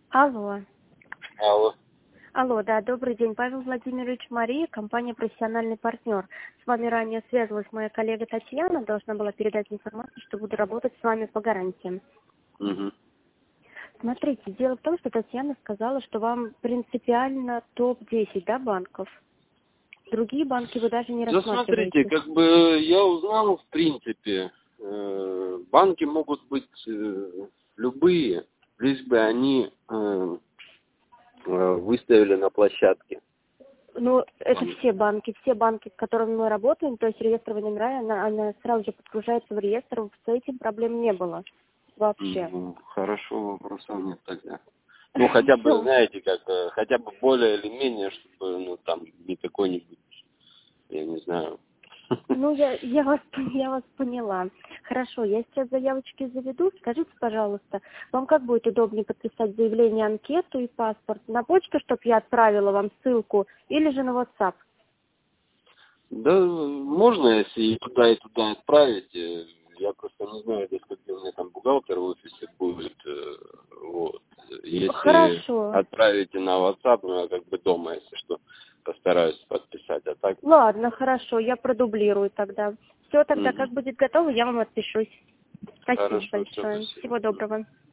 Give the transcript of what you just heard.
Алло. Алло. Алло, да, добрый день. Павел Владимирович, Мария, компания «Профессиональный партнер». С вами ранее связывалась моя коллега Татьяна, должна была передать информацию, что буду работать с вами по гарантиям. Угу. Смотрите, дело в том, что Татьяна сказала, что вам принципиально топ-10, да, банков? Другие банки вы даже не Да рассматриваете. смотрите, как бы я узнал, в принципе, банки могут быть любые, лишь бы они выставили на площадке. Ну, это все банки, с которыми мы работаем, то есть реестровые номера, она сразу же подгружается в реестр, с этим проблем не было вообще. Ну, хорошо, вопросов нет тогда. Ну, хотя бы, знаете, как, хотя бы более или менее, чтобы, ну, там, не какой-нибудь, я не знаю. Ну, я вас поняла. Хорошо, я сейчас заявочки заведу. Скажите, пожалуйста, вам как будет удобнее подписать заявление, анкету и паспорт? На почту, чтобы я отправила вам ссылку, или же на WhatsApp? Да, можно, если и туда отправить. Я просто не знаю, до скольки у меня там бухгалтер в офисе будет. Вот. Если Хорошо. отправите на WhatsApp, ну, я как бы дома, если что, постараюсь подписать. А так... Ладно, хорошо, я продублирую тогда. Все, тогда как будет готово, я вам отпишусь. Спасибо Хорошо, все, большое. спасибо. Всего доброго.